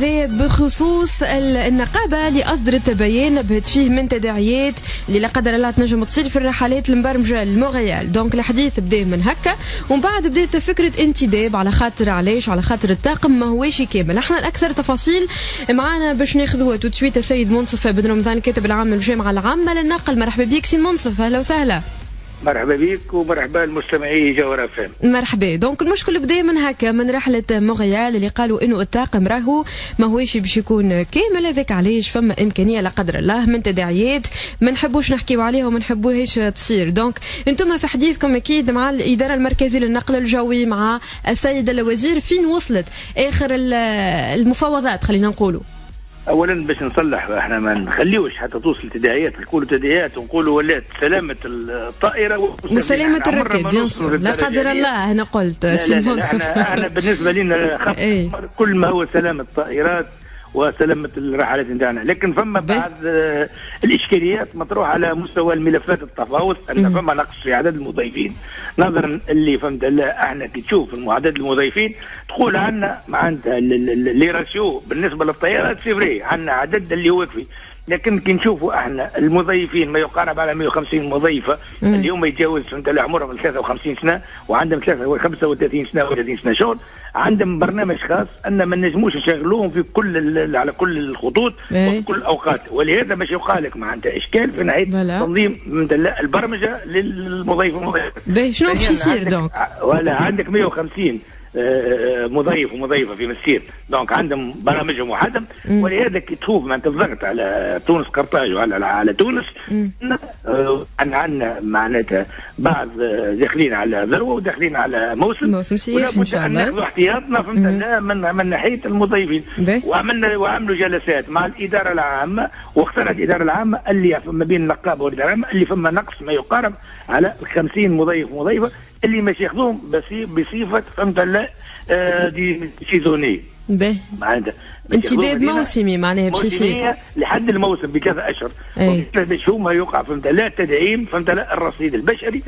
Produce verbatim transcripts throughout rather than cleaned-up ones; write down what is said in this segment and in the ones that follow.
بخصوص النقابة اللي أصدرت بيان بهت فيه من تداعيات اللي لا قدر الله تنجم تصير في الرحلات المبرمجة لمونريال. دونك الحديث بدا من هكا ومن بعد بدات فكرة انتداب على خاطر علاش على خاطر الطاقم ما هواش كامل. احنا الأكثر تفاصيل معانا باش ناخذوها توتشويت السيد منصف بن رمضان كاتب العام للجامعة العامة للنقل. مرحبا بك سي منصف، أهلا وسهلا. مرحبا بك ومرحبا المستمعي جوهر اف ام. مرحبا. دونك المشكل بدا من هكا من رحله مونريال اللي قالوا انه الطاقم راهو ما هوش باش يكون كامل. هذاك علاش فما امكانيه لا قدر الله من تداعيات ما نحبوش نحكيو عليها وما نحبوهاش تصير. دونك انتم في حديثكم اكيد مع الاداره المركزيه للنقل الجوي مع السيد الوزير فين وصلت اخر المفاوضات خلينا نقولوا؟ اولا باش نصلح احنا ما نخليوش حتى توصل تداعيات، نقولوا تداعيات ونقولوا ولات سلامه الطائره وسلامه الركب بيان سور لا قدر الله. انا قلت سي منصف احنا بالنسبه لنا خف ايه؟ كل ما هو سلامه الطائرات وسلامة الرحلات نتاعنا، لكن فما بعض آه الإشكاليات مطروحة على مستوى الملفات التفاوض، أن فما نقص في عدد المضيفين نظرا اللي فهمت. لا احنا كي تشوف عدد المضيفين تقول عندنا معناتها لي راسيو بالنسبة للطيارات سيفري عندنا عدد اللي هو يكفي، لكن كي نشوفوا احنا المضيفين ما يقارب على مئة وخمسين مضيفه اليوم يتجاوز فهمت عمرهم ثلاثة وخمسين سنه وعندهم خمسة وثلاثين سنه وثلاثين سنه شغل، عندهم برنامج خاص ان ما نجموش نشغلوهم في كل على كل الخطوط وفي كل الاوقات، ولهذا باش يبقى لك معناتها اشكال في ناحيه تنظيم البرمجه للمضيف والمضيف. شنو باش يصير دونك؟ ولا عندك مئة وخمسين مضيف ومضيفه في مسير، دونك عندهم برامجهم وحدهم، ولهذا كي تشوف معناتها الضغط على تونس قرطاج وعلى على تونس ان عندنا معناتها بعض داخلين على ذروه وداخلين على موسم موسم سياحي ان شاء الله، ناخذ احتياطنا فهمت من من ناحيه المضيفين. وعملنا وعملوا جلسات مع الاداره العامه واختارت الاداره العامه اللي ما بين النقابه والاداره العامه اللي فما نقص ما يقارب على خمسين مضيف ومضيفه اللي مش ياخذوهم بصفه فهمت لا آه دي سيزونيه معناتها انتداب موسمي معناها باش يصير لحد الموسم بكذا اشهر باش هما يوقع فهمت لا تدعيم فهمت لا الرصيد البشري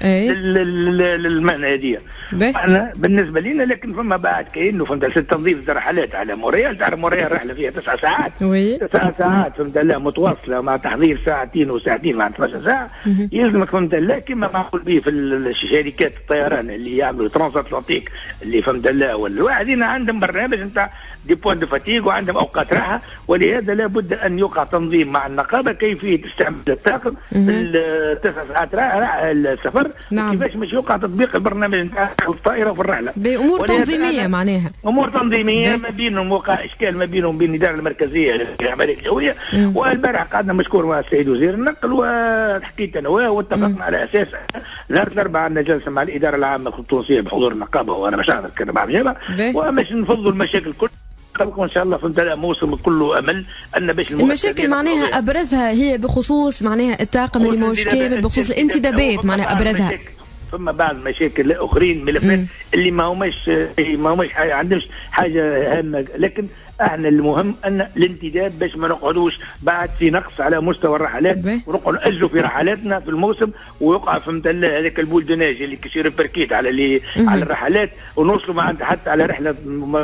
للمهنه هذه. احنا بالنسبه لنا لكن فما بعد كانه فهمت تنظيف الرحلات على مونريال، تعرف مونريال رحله فيها تسع ساعات وي. تسع ساعات فهمت لا متواصله مع تحضير ساعتين وساعتين مع اثناشر ساعه يلزمك فهمت لا كما معقول به في الشركات الطيران اللي يعملوا ترانس اتلانتيك اللي فهمت لا والواحدين عندهم برنامج نتاع دي بوان دو فاتيغ وعندهم اوقات راحه، ولهذا لابد ان يوقع تنظيم مع النقابه كيفيه استعمال الطاقم في التسع ساعات راحه السفر. نعم. كيفاش مش يوقع تطبيق البرنامج نتاع الطائره وفي الرحله بامور تنظيميه معناها امور تنظيميه ما بينهم وقع اشكال ما بينهم بين الاداره المركزيه للعمليات الجويه. والبارح قعدنا مشكور مع السيد وزير النقل وحكيت انا واتفقنا على اساس نهار الاربعاء عندنا جلسه مع الاداره العامه التونسيه بحضور النقابه وانا مش عارف كان مع الجامعه ومش نفضوا المشاكل كلها ان شاء الله فهمت موسم كله امل ان باش المشاكل معناها ابرزها هي بخصوص معناها الطاقم اللي مش كامل بخصوص الانتدابات معناها ابرزها. ثم بعض مشاكل اخرين ملفات اللي ما هماش ما هماش عندهمش حاجه هامه، لكن احنا المهم ان الانتداب باش ما نقعدوش بعد في نقص على مستوى الرحلات ونقعدوا ناجلوا في رحلاتنا في الموسم ويوقع فهمت هذاك البولدوناج اللي كيصير بركيت على اللي على الرحلات ونوصلوا معناتها حتى على رحله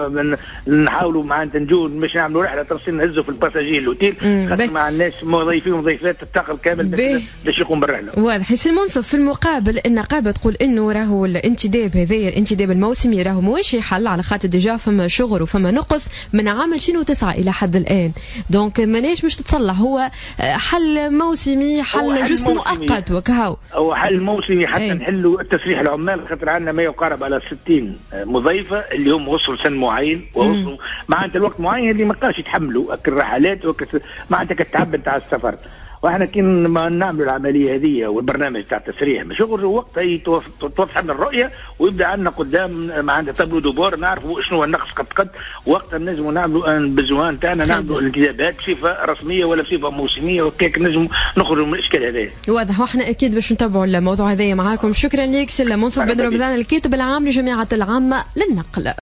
نحاولوا معناتها نجوا مش نعملوا رحله ترسل نهزوا في الباساجي الاوتيل خاطر ما عندناش مضيفين ومضيفات الطاقم كامل باش يقوم بالرحله. واضح. سي المنصف في المقابل النقابه تقول انه راهو الانتداب هذايا الانتداب الموسمي راهو ماهوش حل على خاطر ديجا فما شغل وفما نقص من عام ألفين وتسعة الى حد الان، دونك ماناش مش تتصلح هو حل موسمي حل جزء مؤقت وكهو هو حل موسمي حتى ايه. نحلوا التسريح العمال خاطر عندنا ما يقارب على ستين مضيفه اللي هم وصلوا سن معين ووصلوا معناتها الوقت معين اللي ما بقاش يتحملوا الرحلات معناتها كالتعب نتاع السفر. واحنا كي نعملوا العمليه هذه والبرنامج تاع التسريح شغل وقتها توضح لنا الرؤيه ويبدا عندنا قدام معناتها تابلو دوبور نعرفوا شنو هو النقص قد قد وقتها نجموا نعملوا البزوان تاعنا نعملوا الانتدابات بصفه رسميه ولا بصفه موسميه وكيك نجموا نخرجوا من الاشكال هذا. واضح. واحنا اكيد باش نتابعوا الموضوع هذا معاكم. شكرا لك سي منصف بن رمضان الكاتب العام لجامعه العامه للنقل.